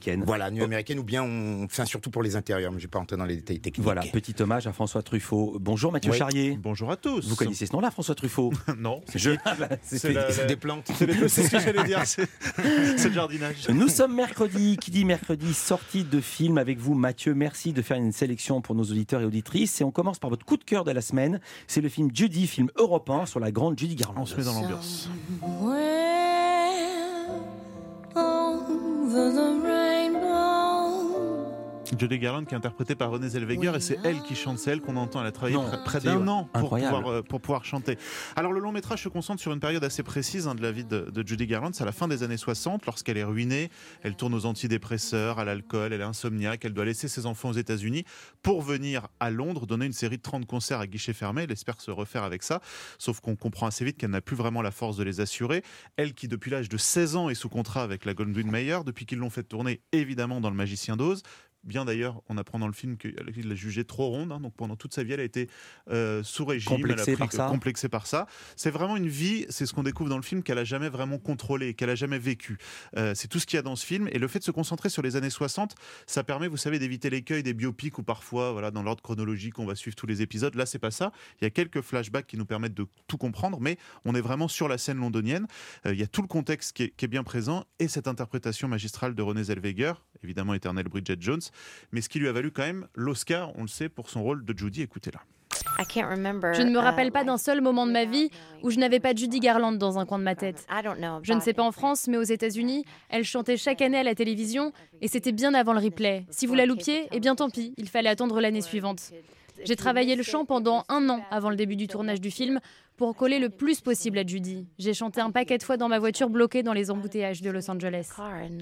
américaine. Voilà, nuit américaine ou bien, on... enfin surtout pour les intérieurs, mais je ne vais pas entrer dans les détails techniques. Voilà, petit hommage à François Truffaut. Bonjour Mathieu Oui. Charrier. Bonjour à tous. Vous connaissez ce nom-là, François Truffaut? Non. Je... C'est, la, C'est la... des plantes. C'est, les... c'est ce que j'allais dire, c'est... c'est le jardinage. Nous sommes mercredi, qui dit mercredi, sortie de film avec vous Mathieu. Merci de faire une sélection pour nos auditeurs et auditrices. Et on commence par votre coup de cœur de la semaine. C'est le film Judy, film européen sur la grande Judy Garland. On se met dans l'ambiance. Judy Garland qui est interprétée par Renée Zellweger et c'est elle qui chante, c'est elle qu'on entend. Elle a travaillé Non, près, près c'est d'un an pour incroyable. pouvoir, euh, pour pouvoir chanter. Alors le long métrage se concentre sur une période assez précise hein, de la vie de, de Judy Garland. C'est à la fin des années soixante, lorsqu'elle est ruinée. Elle tourne aux antidépresseurs, à l'alcool, elle est insomniaque. Elle doit laisser ses enfants aux États-Unis pour venir à Londres donner une série de trente concerts à guichet fermé. Elle espère se refaire avec ça. Sauf qu'on comprend assez vite qu'elle n'a plus vraiment la force de les assurer. Elle qui depuis l'âge de seize ans est sous contrat avec la Goldwyn Mayer, depuis qu'ils l'ont fait tourner évidemment dans Le Magicien d'Oz. Bien d'ailleurs, on apprend dans le film qu'il l'a jugée trop ronde, hein, donc pendant toute sa vie, elle a été euh, sous régime, complexée elle a pris, par ça. complexée par ça. C'est vraiment une vie, c'est ce qu'on découvre dans le film, qu'elle a jamais vraiment contrôlée, qu'elle a jamais vécu. Euh, c'est tout ce qu'il y a dans ce film, et le fait de se concentrer sur les années soixante, ça permet, vous savez, d'éviter l'écueil des biopics où parfois, voilà, dans l'ordre chronologique, on va suivre tous les épisodes. Là, c'est pas ça. Il y a quelques flashbacks qui nous permettent de tout comprendre, mais on est vraiment sur la scène londonienne. Euh, il y a tout le contexte qui est, qui est bien présent, et cette interprétation magistrale de Renée Zellweger, évidemment éternelle Bridget Jones, mais ce qui lui a valu quand même l'Oscar, on le sait, pour son rôle de Judy. Écoutez-la. Je ne me rappelle pas d'un seul moment de ma vie où je n'avais pas Judy Garland dans un coin de ma tête. Je ne sais pas en France, mais aux États-Unis, elle chantait chaque année à la télévision et c'était bien avant le replay. Si vous la loupiez, eh bien tant pis, il fallait attendre l'année suivante. J'ai travaillé le chant pendant un an avant le début du tournage du film pour coller le plus possible à Judy. J'ai chanté un paquet de fois dans ma voiture bloquée dans les embouteillages de Los Angeles.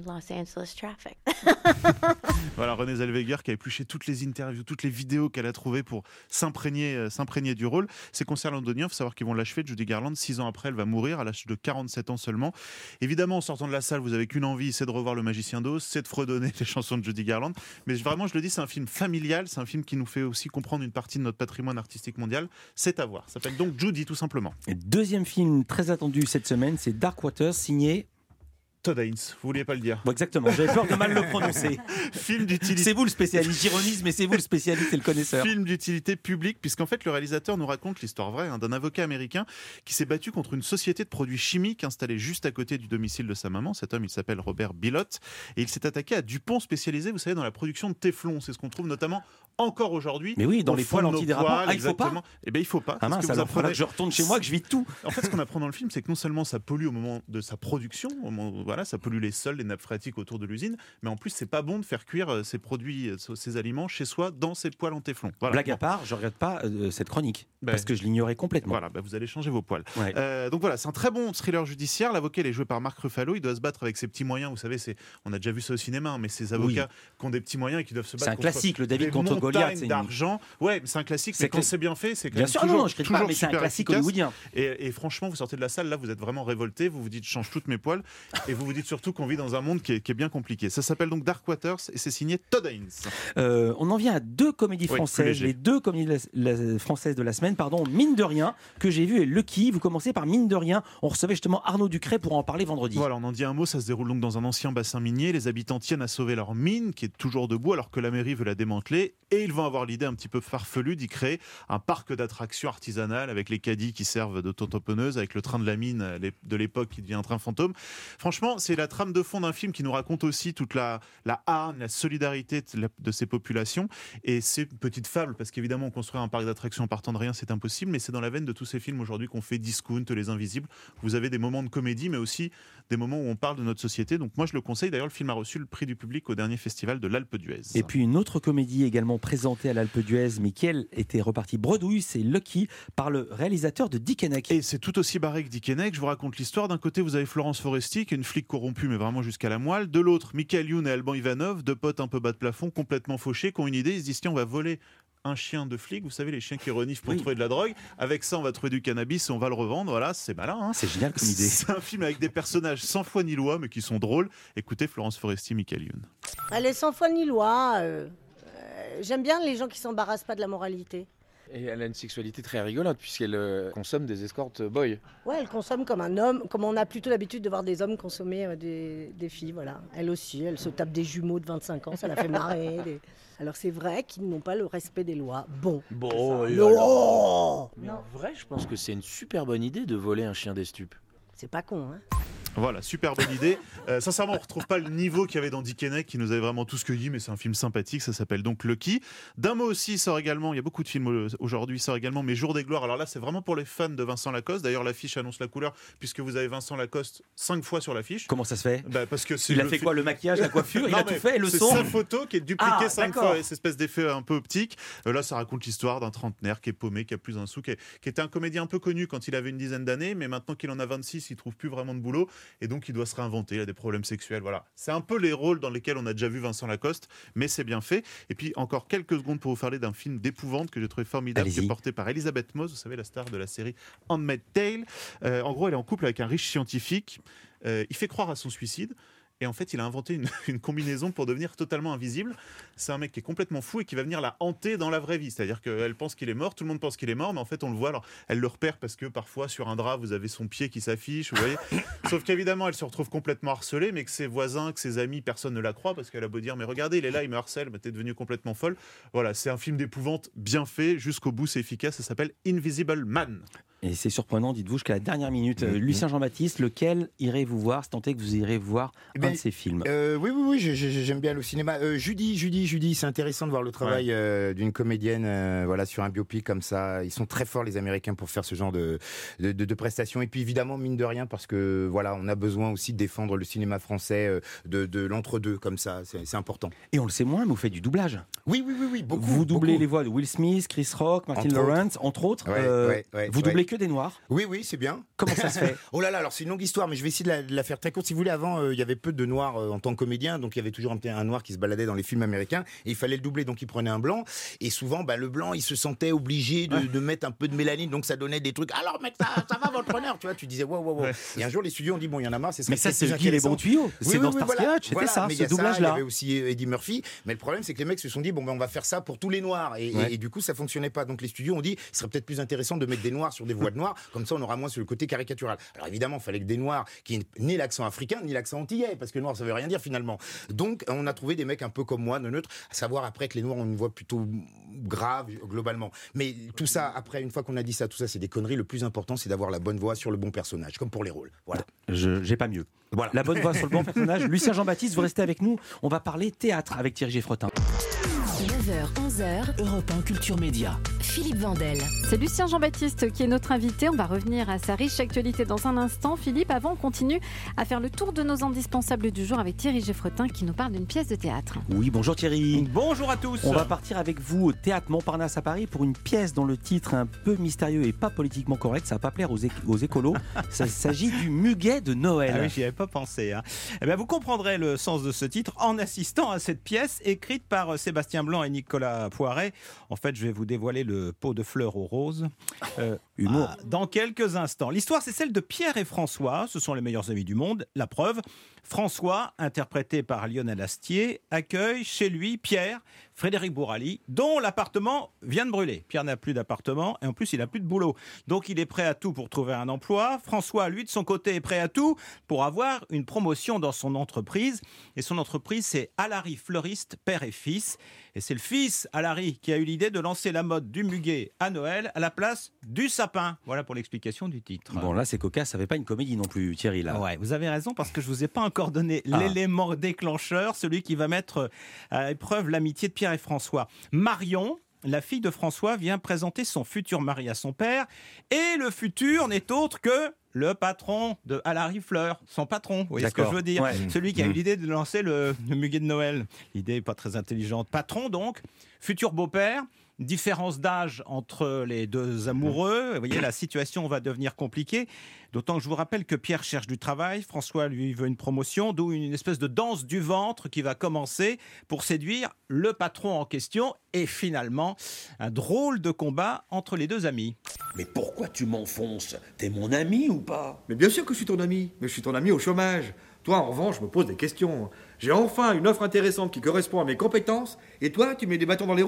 Voilà, Renée Zellweger qui a épluché toutes les interviews, toutes les vidéos qu'elle a trouvées pour s'imprégner, euh, s'imprégner du rôle. Ces concerts londoniens, il faut savoir qu'ils vont l'achever. Judy Garland, six ans après, elle va mourir à l'âge de quarante-sept ans seulement. Évidemment, en sortant de la salle, vous n'avez qu'une envie, c'est de revoir Le Magicien d'Oz, c'est de fredonner les chansons de Judy Garland. Mais vraiment, je le dis, c'est un film familial, c'est un film qui nous fait aussi comprendre une partie de notre patrimoine artistique mondial. C'est à voir. Ça s'appelle donc Judy, tout simplement. Et deuxième film très attendu cette semaine, c'est Dark Waters, signé Todd Haynes, vous vouliez pas le dire. Bon, exactement, j'avais peur de mal le prononcer. Film d'utilité. C'est vous le spécialiste, j'ironise, mais c'est vous le spécialiste et le connaisseur. Film d'utilité publique, puisqu'en fait le réalisateur nous raconte l'histoire vraie hein, d'un avocat américain qui s'est battu contre une société de produits chimiques installée juste à côté du domicile de sa maman. Cet homme, il s'appelle Robert Bilott, et il s'est attaqué à DuPont, spécialisé, vous savez, dans la production de téflon. C'est ce qu'on trouve notamment encore aujourd'hui. Mais oui, dans les poils antidérapants. Ah, il faut pas. Eh bien, il faut pas. Ah mince, que alors apprenez... que je retourne chez moi, que je vis tout. En fait, ce qu'on apprend dans le film, c'est que non seulement ça pollue au moment de sa production, au moment, voilà, ça pollue les sols, les nappes phréatiques autour de l'usine, mais en plus, c'est pas bon de faire cuire ces produits, ces aliments chez soi dans ces poêles en téflon. Voilà. Blague à part, je regrette pas euh, cette chronique bah, parce que je l'ignorais complètement. Voilà, bah vous allez changer vos poils. Ouais. Euh, donc voilà, c'est un très bon thriller judiciaire. L'avocat, il est joué par Mark Ruffalo. Il doit se battre avec ses petits moyens. Vous savez, c'est, on a déjà vu ça au cinéma, hein, mais ces avocats oui. qui ont des petits moyens et qui doivent se battre. C'est un contre classique, le David des contre Goliath. C'est d'argent. Ouais, mais c'est un classique. C'est mais quand cla... c'est bien fait, c'est quand bien même sûr, toujours, non, je toujours pas, mais c'est un classique hollywoodien. Et, et franchement, vous sortez de la salle, là, vous êtes vraiment révolté. Vous vous dites, je change toutes mes poils. Et vous vous dites surtout qu'on vit dans un monde qui est, qui est bien compliqué. Ça s'appelle donc Dark Waters et c'est signé Todd Haynes. Euh, on en vient à deux comédies oui, françaises, les deux comédies la, la, françaises de la semaine, pardon, Mine de rien, que j'ai vu, et Lucky. Vous commencez par Mine de rien. On recevait justement Arnaud Ducret pour en parler vendredi. Voilà, on en dit un mot. Ça se déroule donc dans un ancien bassin minier. Les habitants tiennent à sauver leur mine, qui est toujours debout, alors que la mairie veut la démanteler. Et ils vont avoir l'idée un petit peu farfelue d'y créer un parc d'attractions artisanales avec les caddies qui servent d'auto-tamponneuse, avec le train de la mine de l'époque qui devient un train fantôme. Franchement, c'est la trame de fond d'un film qui nous raconte aussi toute la, la hargne, la solidarité de, la, de ces populations. Et c'est une petite fable, parce qu'évidemment, construire un parc d'attractions en partant de rien, c'est impossible, mais c'est dans la veine de tous ces films aujourd'hui qu'on fait Discount, Les Invisibles. Vous avez des moments de comédie, mais aussi des moments où on parle de notre société. Donc moi, je le conseille. D'ailleurs, le film a reçu le prix du public au dernier festival de l'Alpe d'Huez. Et puis une autre comédie également présentée à l'Alpe d'Huez, mais qui, elle, était repartie bredouille, c'est Lucky, par le réalisateur de Dick Henneck. Et c'est tout aussi barré que Dick Henneck. Je vous raconte l'histoire. D'un côté, vous avez Florence Foresti, qui est une flic corrompue, mais vraiment jusqu'à la moelle. De l'autre, Michael Youn et Alban Ivanov, deux potes un peu bas de plafond, complètement fauchés, qui ont une idée. Ils se disent, tiens, on va voler un chien de flic, vous savez, les chiens qui reniflent pour oui. trouver de la drogue. Avec ça, on va trouver du cannabis et on va le revendre. Voilà, c'est malin. Hein, c'est génial comme idée. C'est un film avec des personnages sans foi ni loi, mais qui sont drôles. Écoutez Florence Foresti, Michael Youn. Elle est sans foi ni loi. Euh, euh, j'aime bien les gens qui s'embarrassent pas de la moralité. Et elle a une sexualité très rigolote puisqu'elle euh, consomme des escortes boys. Ouais, elle consomme comme un homme, comme on a plutôt l'habitude de voir des hommes consommer euh, des, des filles, voilà. Elle aussi, elle se tape des jumeaux de vingt-cinq ans, ça la fait marrer. Des... Alors c'est vrai qu'ils n'ont pas le respect des lois. Bon. Bon, et oh Mais en vrai, je pense que c'est une super bonne idée de voler un chien des stupes. C'est pas con, hein. Voilà, super bonne idée. Euh, sincèrement, on ne retrouve pas le niveau qu'il y avait dans Dick Henneck qui nous avait vraiment tous cueillis, mais c'est un film sympathique, ça s'appelle donc Lucky. D'un mot aussi, sort également, il y a beaucoup de films aujourd'hui, sort également Mes Jours des Gloires. Alors là, c'est vraiment pour les fans de Vincent Lacoste. D'ailleurs, l'affiche annonce la couleur, puisque vous avez Vincent Lacoste cinq fois sur l'affiche. Comment ça se fait bah, parce que c'est Il a le fait fi- quoi, le maquillage, la coiffure, il Non, a tout fait, et le c'est son sa photo qui est dupliquée Ah, cinq d'accord. fois, et cette espèce d'effet un peu optique. Euh, là, ça raconte l'histoire d'un trentenaire qui est paumé, qui a plus un sou, qui, est- qui était un comédien un peu connu quand il avait une dizaine d'années, mais maintenant qu'il en a vingt-six, il trouve plus vraiment de boulot, et donc il doit se réinventer. Il a des problèmes sexuels, voilà. C'est un peu les rôles dans lesquels on a déjà vu Vincent Lacoste, mais c'est bien fait. Et puis encore quelques secondes pour vous parler d'un film d'épouvante que j'ai trouvé formidable, Allez-y. qui est porté par Elisabeth Moss, vous savez, la star de la série Handmaid's Tale. Euh, en gros, elle est en couple avec un riche scientifique. Euh, il fait croire à son suicide. Et en fait, il a inventé une, une combinaison pour devenir totalement invisible. C'est un mec qui est complètement fou et qui va venir la hanter dans la vraie vie. C'est-à-dire qu'elle pense qu'il est mort, tout le monde pense qu'il est mort, mais en fait, on le voit. Alors, elle le repère parce que parfois, sur un drap, vous avez son pied qui s'affiche, vous voyez. Sauf qu'évidemment, elle se retrouve complètement harcelée, mais que ses voisins, que ses amis, personne ne la croit parce qu'elle a beau dire, mais regardez, il est là, il me harcèle, bah, t'es devenue complètement folle. Voilà, c'est un film d'épouvante bien fait, jusqu'au bout, c'est efficace. Ça s'appelle Invisible Man. Et c'est surprenant, dites-vous, jusqu'à la dernière minute. Euh, Lucien Jean-Baptiste, lequel irez-vous voir, c'est tenté que vous irez voir Eh un ben, de ces films Euh, oui, oui, oui, je- je- j'aime bien le cinéma. Euh, Judy, Judy, Judy, c'est intéressant de voir le travail Ouais. euh, d'une comédienne, euh, voilà, sur un biopic comme ça. Ils sont très forts, les Américains, pour faire ce genre de, de, de- de prestations. Et puis évidemment, mine de rien, parce que voilà, on a besoin aussi de défendre le cinéma français euh, de, de l'entre-deux comme ça. C'est c'est important. Et on le sait moins, mais vous faites du doublage. Oui, oui, oui, oui, beaucoup. Vous doublez beaucoup. les voix de Will Smith, Chris Rock, Martin Entre Lawrence, entre autres. Ouais, Euh, ouais, ouais, vous ouais. doublez que des noirs. Oui, oui, c'est bien. Comment ça se fait Oh là là, alors c'est une longue histoire, mais je vais essayer de la, de la faire très courte. Si vous voulez, avant, euh, il y avait peu de noirs euh, en tant que comédien, donc il y avait toujours un, petit- un noir qui se baladait dans les films américains, et il fallait le doubler, donc il prenait un blanc, et souvent, bah, le blanc, il se sentait obligé de, de mettre un peu de mélanine, donc ça donnait des trucs. Alors mec, ça, ça va votre honneur, tu vois, tu disais wow, wow, wow. Ouais. Et un jour, les studios ont dit bon, il y en a marre, c'est Mais ça, c'est Guy les bons tuyaux. C'est dans Starsky Hutch, c'était ça, mais il ce y a ça, il y doublage-là. avait aussi Eddie Murphy, mais le problème, c'est que les mecs se sont dit bon, ben, on va faire ça pour tous les noirs, et, Ouais. et, et du coup, ça fonctionnait pas. Donc les studios ont dit, ce serait peut-être plus intéressant de mettre des noirs sur des voix de noirs, comme ça, on aura moins sur le côté caricatural. Alors évidemment, il fallait que des noirs qui aient ni l'accent africain ni l'accent antillais, parce que noir ça veut rien dire finalement. Donc on a trouvé des mecs un peu comme moi, de neutres, à savoir après que les noirs ont une voix plutôt grave globalement. Mais tout ça, après, une fois qu'on a dit ça, tout ça c'est des conneries. Le plus important c'est d'avoir la bonne voix sur le bon personnage, comme pour les rôles. Voilà. Je j'ai pas mieux. Voilà. La bonne voix sur le bon personnage. Lucien Jean-Baptiste, vous restez avec nous. On va parler théâtre avec Thierry Geffrotin. neuf heures, onze heures, Europe un Culture Média. Philippe Vandel. C'est Lucien Jean-Baptiste qui est notre invité. On va revenir à sa riche actualité dans un instant. Philippe, avant, on continue à faire le tour de nos indispensables du jour avec Thierry Geffrotin qui nous parle d'une pièce de théâtre. Oui, bonjour Thierry. Bonjour à tous. On va partir avec vous au théâtre Montparnasse à Paris pour une pièce dont le titre est un peu mystérieux et pas politiquement correct. Ça va pas plaire aux, éc- aux écolos. Ça s'agit du Muguet de Noël. Ah oui, j'y avais pas pensé. Hein. Eh bien, vous comprendrez le sens de ce titre en assistant à cette pièce écrite par euh, Sébastien Blanc et Nicolas Poiret. En fait, je vais vous dévoiler le pot de fleurs aux roses. Euh, Humour. ah, dans quelques instants. L'histoire, c'est celle de Pierre et François. Ce sont les meilleurs amis du monde. La preuve, François, interprété par Lionel Astier, accueille chez lui Pierre, Frédéric Bourali, dont l'appartement vient de brûler. Pierre n'a plus d'appartement et en plus il n'a plus de boulot. Donc il est prêt à tout pour trouver un emploi. François, lui, de son côté, est prêt à tout pour avoir une promotion dans son entreprise. Et son entreprise, c'est Alary Fleuriste, père et fils. Et c'est le fils, Alary, qui a eu l'idée de lancer la mode du muguet à Noël à la place du sapin. Voilà pour l'explication du titre. Bon, là, c'est cocasse. Ça fait pas une comédie non plus, Thierry. Là. Ouais, vous avez raison parce que je vous ai pas encore donné Ah. l'élément déclencheur, celui qui va mettre à épreuve l'amitié de Pierre et François. Marion, la fille de François, vient présenter son futur mari à son père et le futur n'est autre que le patron de Alary Fleur, son patron, vous voyez ce que je veux dire, ouais. celui qui a Mmh. eu l'idée de lancer le, le muguet de Noël. L'idée n'est pas très intelligente. Patron donc, futur beau-père, différence d'âge entre les deux amoureux. Vous voyez, la situation va devenir compliquée. D'autant que je vous rappelle que Pierre cherche du travail, François lui veut une promotion, d'où une espèce de danse du ventre qui va commencer pour séduire le patron en question. Et finalement, un drôle de combat entre les deux amis. Mais pourquoi tu m'enfonces? T'es mon ami ou pas? Mais bien sûr que je suis ton ami, mais je suis ton ami au chômage. Toi, en revanche, je me pose des questions. J'ai enfin une offre intéressante qui correspond à mes compétences, et toi, tu mets des bâtons dans les roues?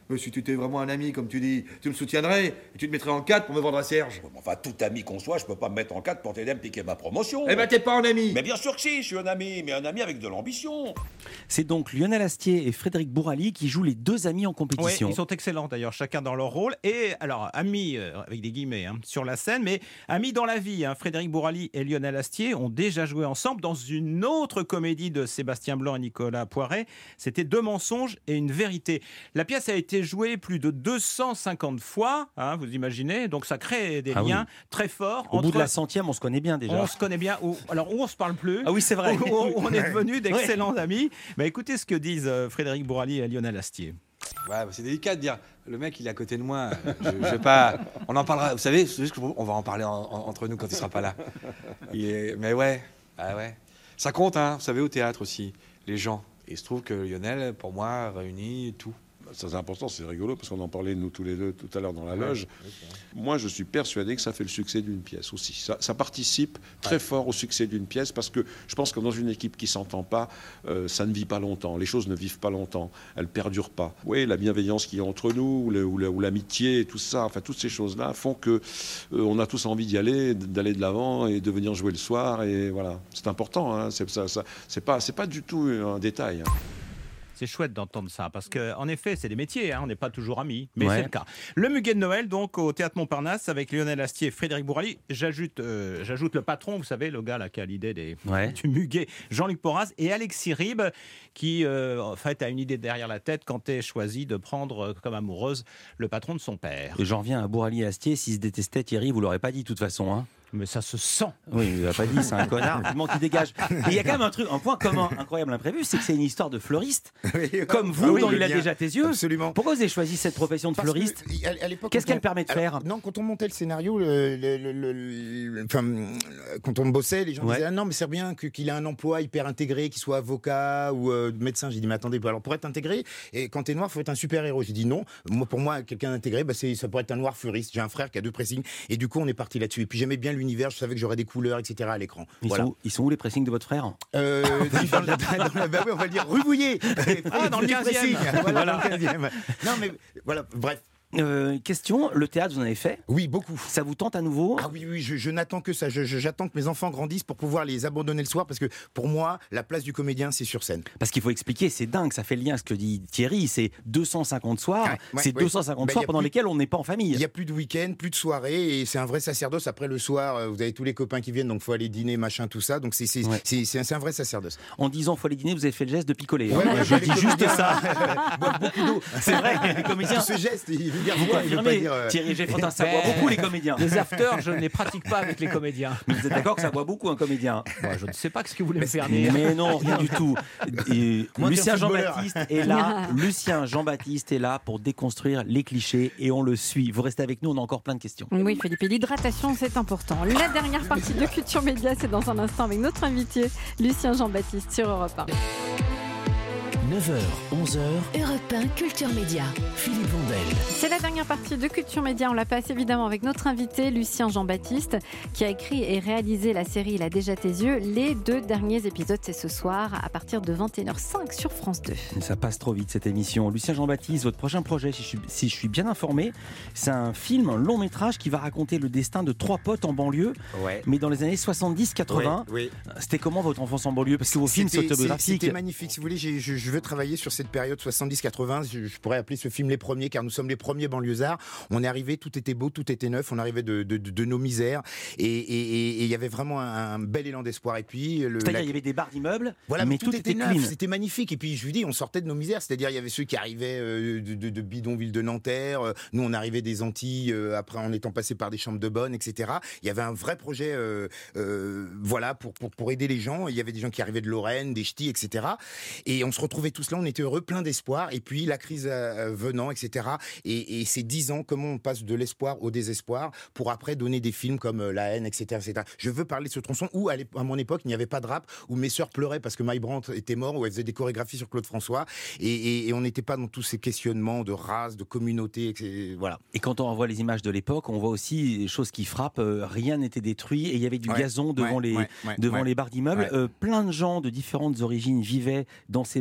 Mais si tu étais vraiment un ami, comme tu dis, tu me soutiendrais et tu te mettrais en quatre pour me vendre à Serge. Enfin, tout ami qu'on soit, je peux pas me mettre en quatre pour t'aider à me piquer ma promotion. Eh ben, t'es pas un ami. Mais bien sûr que si, je suis un ami, mais un ami avec de l'ambition. C'est donc Lionel Astier et Frédéric Bourali qui jouent les deux amis en compétition. Oui, ils sont excellents d'ailleurs, chacun dans leur rôle. Et alors, amis, euh, avec des guillemets, hein, sur la scène, mais amis dans la vie. Hein. Frédéric Bourali et Lionel Astier ont déjà joué ensemble dans une autre comédie de Sébastien Blanc et Nicolas Poiret. C'était Deux mensonges et une vérité. La pièce a été jouée plus de deux cent cinquante fois, hein, vous imaginez, donc ça crée des ah liens oui. très forts. Au entre... bout de la centième, on se connaît bien déjà. On se connaît bien. Où... Alors, où on se parle plus. Ah oui, c'est vrai. Où on, on est devenus d'excellents ouais. amis. Mais écoutez ce que disent Frédéric Bourali et Lionel Astier. Ouais, c'est délicat de dire, le mec il est à côté de moi, je, je vais pas, on en parlera, vous savez, on va en parler en, en, entre nous quand il sera pas là. Il est, mais ouais, ah ouais, ça compte, hein, vous savez, au théâtre aussi, les gens. Et il se trouve que Lionel, pour moi, réunit tout. Ça, c'est important, c'est rigolo, parce qu'on en parlait, nous, tous les deux, tout à l'heure dans la loge. Ouais, okay. Moi, je suis persuadé que ça fait le succès d'une pièce aussi. Ça, ça participe très ouais. fort au succès d'une pièce, parce que je pense que dans une équipe qui ne s'entend pas, euh, ça ne vit pas longtemps. Les choses ne vivent pas longtemps. Elles ne perdurent pas. Oui, la bienveillance qu'il y a entre nous, ou, le, ou, le, ou l'amitié, tout ça, enfin, toutes ces choses-là font qu'on euh, a tous envie d'y aller, d'aller de l'avant et de venir jouer le soir. Et voilà, c'est important. Hein. C'est, ça, ça, c'est pas, c'est pas du tout un détail. Hein. C'est chouette d'entendre ça, parce qu'en effet, c'est des métiers, hein, on n'est pas toujours amis, mais ouais. c'est le cas. Le Muguet de Noël, donc, au Théâtre Montparnasse, avec Lionel Astier et Frédéric Bourali. J'ajoute, euh, j'ajoute le patron, vous savez, le gars là, qui a l'idée des, ouais. du Muguet, Jean-Luc Porras, et Alexis Ribes, qui, euh, en fait, a une idée derrière la tête quand elle choisit de prendre euh, comme amoureuse le patron de son père. Et j'en reviens à Bourali et Astier, s'ils se détestaient, Thierry, vous l'aurez pas dit de toute façon, hein. Mais ça se sent. Oui, il l'a pas dit, c'est un connard, vivement qui dégage. Et il y a quand même un truc, un point commun incroyable, imprévu, c'est que c'est une histoire de fleuriste. Oui, comme vous, ah oui, dans Il a déjà tes yeux. Absolument. Pourquoi vous avez choisi cette profession de Parce fleuriste que, à, à l'époque, Qu'est-ce qu'elle on, permet de alors, faire? Non, quand on montait le scénario, le, le, le, le, le, enfin, quand on bossait, les gens ouais. disaient ah non, mais c'est bien que, qu'il ait un emploi hyper intégré, qu'il soit avocat ou euh, médecin. J'ai dit mais attendez, alors pour être intégré, et quand t'es noir, faut être un super héros. J'ai dit non. Moi, pour moi, quelqu'un intégré, bah, c'est, ça pourrait être un noir fleuriste. J'ai un frère qui a deux pressings, et du coup, on est parti là-dessus. Et puis j'aimais bien l'univers. Je savais que j'aurais des couleurs, et cetera à l'écran. Ils, voilà. sont, ils sont où les pressings de votre frère? euh, dans, dans, dans la, bah oui, on va le dire rue Bouillet. Ah, dans le quinzième. Voilà, voilà. Dans le quinzième. Non mais voilà, bref. Euh, question, le théâtre, vous en avez fait? Oui, beaucoup. Ça vous tente à nouveau? Ah oui, oui, je, je n'attends que ça. Je, je, j'attends que mes enfants grandissent pour pouvoir les abandonner le soir, parce que pour moi, la place du comédien, c'est sur scène. Parce qu'il faut expliquer, c'est dingue, ça fait le lien à ce que dit Thierry, c'est deux cent cinquante soirs, ouais, ouais, c'est ouais. deux cent cinquante bah, soirs pendant plus, lesquels on n'est pas en famille. Il n'y a plus de week-end, plus de soirée, et c'est un vrai sacerdoce. Après le soir, vous avez tous les copains qui viennent, donc il faut aller dîner, machin, tout ça. Donc c'est, c'est, ouais. c'est, c'est, un, c'est un vrai sacerdoce. En disant il faut aller dîner, vous avez fait le geste de picoler. Ouais, hein. ouais, je dis juste ça. Boire beaucoup d'eau. C'est vrai, les comédiens. Ce geste, il veut dire vous quoi? confirmez, euh... Thierry Géfrotin, ça boit beaucoup les comédiens. Les afters, je ne les pratique pas avec les comédiens. Mais vous êtes d'accord que ça boit beaucoup un comédien? Moi, je ne sais pas ce que vous voulez me faire dire. Mais non, rien du tout. Et Lucien Jean-Baptiste est là. Lucien Jean-Baptiste est là pour déconstruire les clichés et on le suit. Vous restez avec nous, on a encore plein de questions. Oui, Philippe, et l'hydratation, c'est important. La dernière partie de Culture Média, c'est dans un instant avec notre invité, Lucien Jean-Baptiste sur Europe un. neuf heures, onze heures. Europe un Culture Média. Philippe Vandel. C'est la dernière partie de Culture Média. On la passe évidemment avec notre invité, Lucien Jean-Baptiste, qui a écrit et réalisé la série Il a déjà tes yeux. Les deux derniers épisodes, c'est ce soir à partir de vingt et une heures cinq sur France deux. Ça passe trop vite cette émission. Lucien Jean-Baptiste, votre prochain projet, si je suis, si je suis bien informé, c'est un film, un long métrage qui va raconter le destin de trois potes en banlieue, ouais. mais dans les années soixante-dix quatre-vingts. Oui, oui. C'était comment votre enfance en banlieue? Parce que vos films, c'est autobiographique. C'était magnifique. Si vous voulez, j'ai, je, je veux travailler sur cette période soixante-dix quatre-vingts. Je, je pourrais appeler ce film Les Premiers, car nous sommes les premiers banlieusards. On est arrivé, tout était beau, tout était neuf. On arrivait de, de, de, de nos misères. Et il y avait vraiment un, un bel élan d'espoir. Et puis, le, c'est-à-dire, la... il y avait des barres d'immeubles, voilà, mais, mais tout, tout était, était neuf. Clean. C'était magnifique. Et puis, je vous dis, on sortait de nos misères. C'est-à-dire, il y avait ceux qui arrivaient euh, de, de, de bidonville de Nanterre. Nous, on arrivait des Antilles, euh, après en étant passé par des chambres de bonne, et cetera. Il y avait un vrai projet, euh, euh, voilà, pour, pour, pour aider les gens. Il y avait des gens qui arrivaient de Lorraine, des ch'tis, et cetera. Et on se retrouvait tous là, on était heureux, plein d'espoir. Et puis, la crise euh, venant, et cetera. Et, et ces dix ans, comment on passe de l'espoir au désespoir pour après donner des films comme euh, La haine, et cetera, et cetera. Je veux parler de ce tronçon où, à, à mon époque, il n'y avait pas de rap, où mes sœurs pleuraient parce que Mike Brandt était mort, où elles faisaient des chorégraphies sur Claude François. Et, et, et on n'était pas dans tous ces questionnements de race, de communauté, et cetera. Voilà. Et quand on revoit les images de l'époque, on voit aussi des choses qui frappent. Euh, rien n'était détruit et il y avait du ouais, gazon devant, ouais, les, ouais, ouais, devant ouais. les barres d'immeubles. Ouais. Euh, plein de gens de différentes origines vivaient dans ces banlieues, dans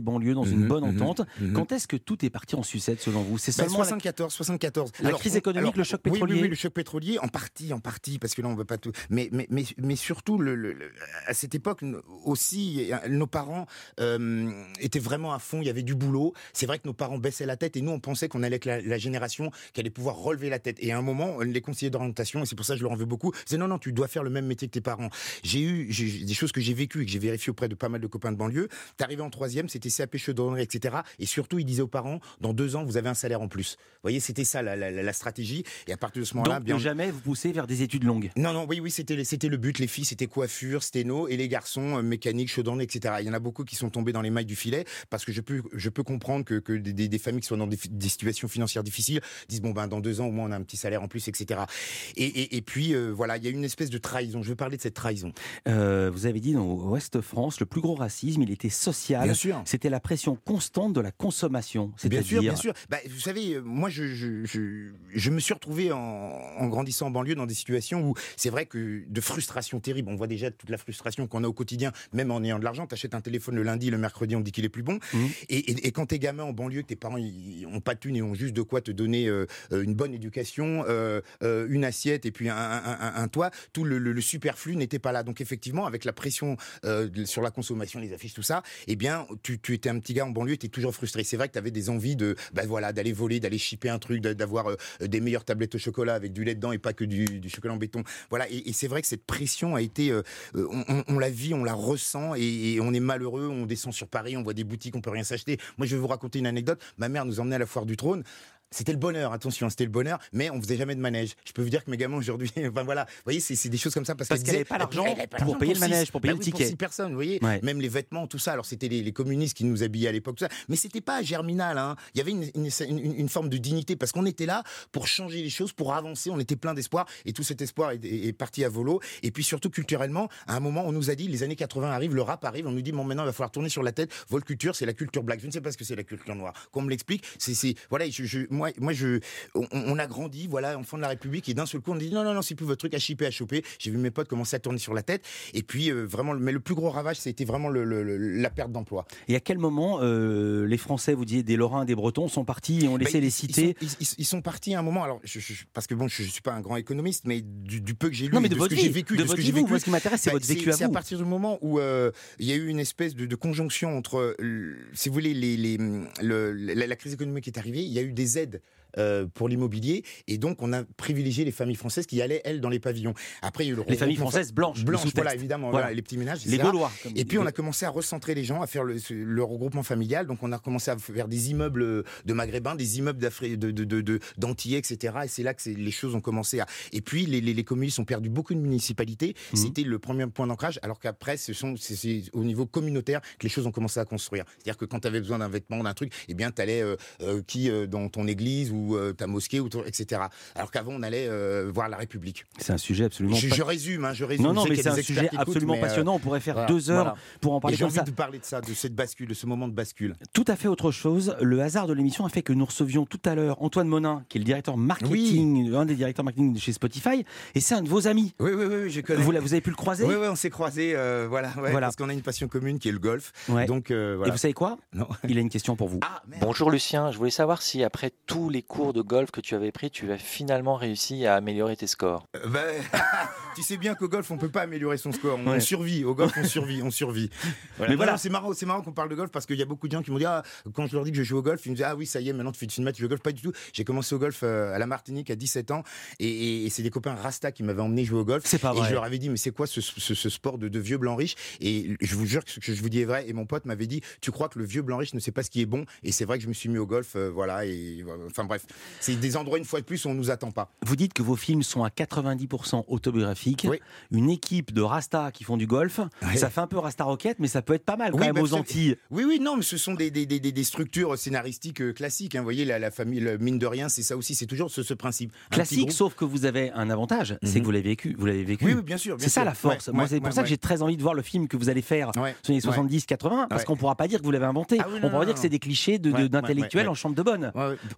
une Mmh, bonne mmh, entente. mmh. Quand est-ce que tout est parti en sucette selon vous? C'est Bah, seulement la- soixante-quatorze, soixante-quatorze. La Alors, crise on- économique, alors, le choc oui, oui, pétrolier. Oui, le choc pétrolier, en partie, en partie, parce que là, on ne veut pas tout. Mais, mais, mais, mais surtout, le, le- le- à cette époque aussi, nos parents euh, étaient vraiment à fond. Il y avait du boulot. C'est vrai que nos parents baissaient la tête et nous, on pensait qu'on allait être la, la génération qui allait pouvoir relever la tête. Et à un moment, les conseillers d'orientation, et c'est pour ça que je leur en veux beaucoup, disaient non, non, tu dois faire le même métier que tes parents. J'ai eu j'ai, des choses que j'ai vécues et que j'ai vérifiées auprès de pas mal de copains de banlieue. T'es arrivé en troisième, c'était C A P chaudronnerie, et cetera. Et surtout, ils disaient aux parents, dans deux ans, vous avez un salaire en plus. Vous voyez, c'était ça la, la, la stratégie. Et à partir de ce moment-là, Donc, bien ne jamais vous pousser vers des études longues. non, non, oui, oui, c'était, c'était le but. Les filles, c'était coiffure, sténo, et les garçons, euh, mécanique, chaudronnerie, et cetera. Il y en a beaucoup qui sont tombés dans les mailles du filet, parce que je peux, je peux comprendre que, que des, des familles qui sont dans des, des situations financières difficiles disent, bon, ben, dans deux ans, au moins, on a un petit salaire en plus, et cetera. Et, et, et puis, euh, voilà, il y a une espèce de trahison. Je veux parler de cette trahison. Euh, vous avez dit, dans Ouest France, le plus gros racisme, il était social. Bien sûr. C'était la pression constante de la consommation. Bien sûr, C'est-à-dire- bien sûr. Bah, vous savez, moi, je, je, je, je me suis retrouvé en, en grandissant en banlieue dans des situations où c'est vrai que de frustration terrible. On voit déjà toute la frustration qu'on a au quotidien, même en ayant de l'argent. T'achètes un téléphone le lundi, le mercredi, on dit qu'il est plus bon. Mmh. Et, et, et quand t'es gamin en banlieue, que tes parents ils ont pas de thunes et ont juste de quoi te donner euh, une bonne éducation, euh, euh, une assiette et puis un, un, un, un toit, tout le, le, le superflu n'était pas là. Donc effectivement, avec la pression euh, sur la consommation, les affiches, tout ça, eh bien, tu, tu étais un petit gars en banlieue, tu étais toujours frustré. C'est vrai que tu avais des envies de, bah, voilà, d'aller voler, d'aller chipper un truc, d'avoir euh, des meilleures tablettes au chocolat avec du lait dedans et pas que du, du chocolat en béton. Voilà. Et, et c'est vrai que cette pression a été, euh, on, on, on la vit, on la ressent et, et on est malheureux. On descend sur Paris, on voit des boutiques, on peut rien s'acheter. Moi, je vais vous raconter une anecdote. Ma mère nous emmenait à la foire du Trône. C'était le bonheur, attention, c'était le bonheur, mais on faisait jamais de manège. Je peux vous dire que mes gamins aujourd'hui, enfin voilà, vous voyez, c'est, c'est des choses comme ça parce, Parce qu'elle qu'elle disait- avait pas l'argent elle avait pas pour l'argent payer le six- manège, pour payer bah le oui, ticket. Pour six personnes, vous voyez, Ouais. même les vêtements, tout ça. Alors c'était les, les communistes qui nous habillaient à l'époque, tout ça. Mais c'était pas germinal, hein. Il y avait une, une, une, une forme de dignité parce qu'on était là pour changer les choses, pour avancer. On était plein d'espoir et tout cet espoir est, est, est parti à volo. Et puis surtout culturellement, à un moment, on nous a dit, les années quatre-vingts arrivent, le rap arrive, on nous dit, bon, maintenant, il va falloir tourner sur la tête. Votre culture, c'est la culture black. Je ne sais pas ce que c'est la culture noire. Qu'on me l'explique. C'est, c'est, voilà, je, je, moi, moi, je, on, on a grandi, voilà, enfant de la République, et d'un seul coup, on dit non, non, non, c'est plus votre truc à chipper, à choper. J'ai vu mes potes commencer à tourner sur la tête, et puis euh, vraiment, mais le plus gros ravage, c'était vraiment le, le, le, la perte d'emploi. Et à quel moment euh, les Français, vous disiez des Lorrains, des Bretons, sont partis et ont laissé Bah, les ils- cités Ils sont, ils, ils- ils sont partis à un moment, alors, je, je- parce que bon, je, je suis pas un grand économiste, mais du, du peu que j'ai lu, Non, mais et de ce votre que vie, j'ai vécu, de ce votre que vie, j'ai vous, vécu, moi, ce qui m'intéresse, c'est bah, votre vécu à C'est à vous. partir du moment où euh, il y a eu une espèce de, de conjonction entre, euh, si vous voulez, les, les, le, la, la crise économique qui est arrivée, il y a eu des aides. Euh, pour l'immobilier, et donc on a privilégié les familles françaises qui allaient, elles, dans les pavillons. Après, il y a eu le Les familles regroupement- françaises blanches, le blanches, sous-texte. voilà, évidemment, Voilà. voilà, les petits ménages, et Les cetera. Gaulois, comme Et on puis on dit. a commencé à recentrer les gens, à faire le, le regroupement familial, donc on a commencé à faire des immeubles de maghrébins, des immeubles d'Afrique, de, de, de, de, d'Antillais, et cetera. Et c'est là que c'est, les choses ont commencé à... Et puis les, les, les communistes ont perdu beaucoup de municipalités, Mmh. c'était le premier point d'ancrage, alors qu'après, ce sont, c'est, c'est au niveau communautaire que les choses ont commencé à construire. C'est-à-dire que quand tu avais besoin d'un vêtement, d'un truc, eh bien, tu allais euh, euh, qui, euh, dans ton église ou euh, ta mosquée, ou ton- et cetera. Alors qu'avant, on allait euh, voir la République. C'est un sujet absolument... Je, pas- je résume, hein, je résume. Non, Je non, sais mais qu'il y a c'est un des experts sujet qui écoutent, absolument mais, euh, passionnant. On pourrait faire voilà, deux heures voilà. pour en Et parler j'ai comme envie ça. de parler de ça, de cette bascule, de ce moment de bascule. Tout à fait autre chose. Le hasard de l'émission a fait que nous recevions tout à l'heure Antoine Monin, qui est le directeur marketing, un des directeurs marketing de chez Spotify, et c'est un de vos amis. Oui, oui, oui, je connais. Vous, l'avez- vous avez pu le croiser? Oui, oui, on s'est croisés, euh, voilà, ouais, Voilà. parce qu'on a une passion commune qui est le golf. Ouais. Donc, euh, voilà. Et vous savez quoi? Non. Il a une question pour vous. Bonjour Lucien, je voulais savoir si après tous les cours de golf que tu avais pris, tu as finalement réussi à améliorer tes scores. Euh, ben, tu sais bien qu'au golf, on peut pas améliorer son score. On Ouais. survit. Au golf, on survit, on survit. Voilà. Mais Non, voilà. non, c'est marrant, c'est marrant qu'on parle de golf parce qu'il y a beaucoup de gens qui m'ont dit ah, quand je leur dis que je joue au golf, ils me disent ah oui, ça y est, maintenant tu fais du match, tu joues au golf. Pas du tout. J'ai commencé au golf euh, à la Martinique à dix-sept ans et, et- et c'est des copains Rasta qui m'avaient emmené jouer au golf. C'est pas Et vrai. je leur avais dit mais c'est quoi ce, ce- ce sport de, de vieux blanc riche? Et je vous jure que ce que je vous dis est vrai. Et mon pote m'avait dit tu crois que le vieux blanc riche ne sait pas ce qui est bon? Et c'est vrai que je me suis mis au golf, euh, voilà. Et euh, enfin bref, c'est des endroits une fois de plus où on nous attend pas. Vous dites que vos films sont à quatre-vingt-dix pour cent autobiographiques. Oui. Une équipe de Rasta qui font du golf. Ouais. Ça fait un peu Rasta Rocket, mais ça peut être pas mal quand même bah, aux vous savez- Antilles. Oui, oui, non, mais ce sont des, des, des, des- des structures scénaristiques euh, classiques. Hein. Vous voyez, la, la famille, le, mine de rien, c'est ça aussi, c'est toujours ce, ce principe. Un petit Classique, groupe. sauf que vous avez un avantage, c'est Mhm. que vous l'avez vécu. Vous l'avez vécu. Oui, oui, bien sûr, bien C'est ça sûr. la force. Ouais, Moi, ouais, c'est pour ouais, ça que ouais. j'ai très envie de voir le film que vous allez faire Ouais, sur les ouais. soixante-dix quatre-vingts, parce Ouais. qu'on pourra pas dire que vous l'avez inventé. Ah oui, On non, pourra non, dire que non. c'est des clichés de- de- Ouais, ouais, d'intellectuels ouais, ouais. en chambre de bonne. Ouais, ouais. Vous étiez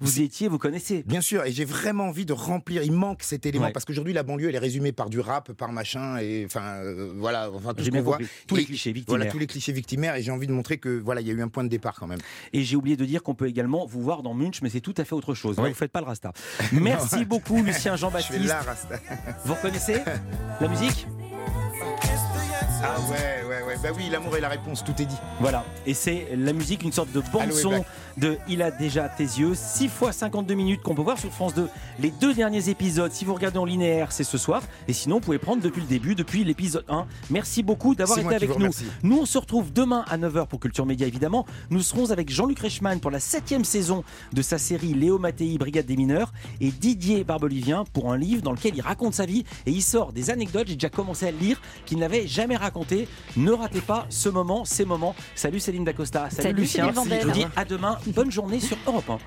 vous connaissez. Bien sûr, et j'ai vraiment envie de remplir. Il manque cet élément Ouais. parce qu'aujourd'hui la banlieue elle est résumée par du rap, par machin et enfin euh, voilà, enfin tout J'ai ce bien qu'on voit. compris. Tous les Et- clichés victimaires. Voilà tous les clichés victimaires et j'ai envie de montrer que voilà il y a eu un point de départ quand même. Et j'ai oublié de dire qu'on peut également vous voir dans Munch, mais c'est tout à fait autre chose. Oui. Vous faites pas le Rasta. Merci beaucoup, Lucien Je Jean-Baptiste. fais la rasta. Vous reconnaissez la musique? Ah ouais ouais ouais bah oui l'amour est la réponse, tout est dit. Voilà, et c'est la musique, une sorte de Allô, bande-son Ebac. de Il a déjà tes yeux, six fois cinquante-deux minutes qu'on peut voir sur France deux. Les deux derniers épisodes, si vous regardez en linéaire, c'est ce soir. Et sinon, vous pouvez prendre depuis le début, depuis l'épisode un. Merci beaucoup d'avoir C'est été moi qui avec vous nous. remercie. Nous, on se retrouve demain à neuf heures pour Culture Média, évidemment. Nous serons avec Jean-Luc Reichmann pour la septième saison de sa série Léo Mattei, Brigade des mineurs, et Didier Barbelivien pour un livre dans lequel il raconte sa vie et il sort des anecdotes, j'ai déjà commencé à le lire, qu'il n'avait jamais raconté. Ne ratez pas ce moment, ces moments. Salut Céline Dacosta, salut, Salut Lucien. Philippe Vandel. Je vous dis à demain. Bonne journée sur Europe un.